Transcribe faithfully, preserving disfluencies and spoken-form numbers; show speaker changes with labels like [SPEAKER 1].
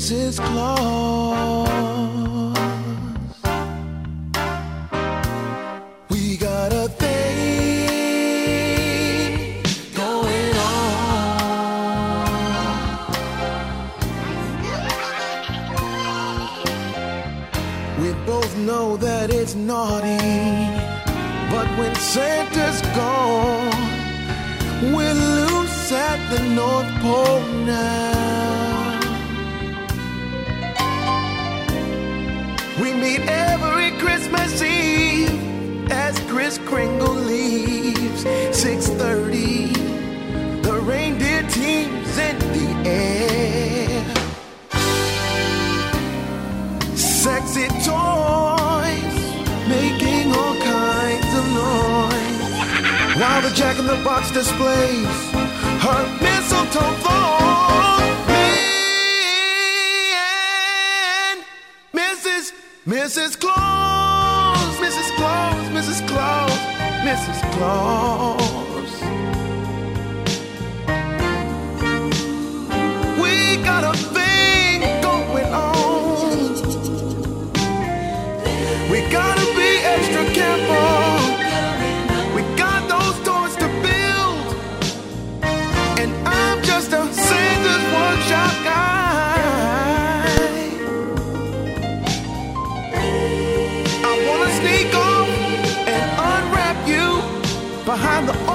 [SPEAKER 1] Missus Claus. We got a thing going on. We both know that it's naughty, but when Santa's gone, we're loose at the North Pole now. We meet every Christmas Eve as Kris Kringle leaves. six thirty, the reindeer team's in the air. Sexy toys making all kinds of noise, while the Jack-in-the-Box displays her mistletoe throne. Me and Missus Missus Claus, Missus Claus, Missus Claus, Missus Claus. We got a thing going on. We gotta be extra careful. We got those toys to build, and I'm just a Santa's workshop guy. I wanna sneak off and unwrap you behind the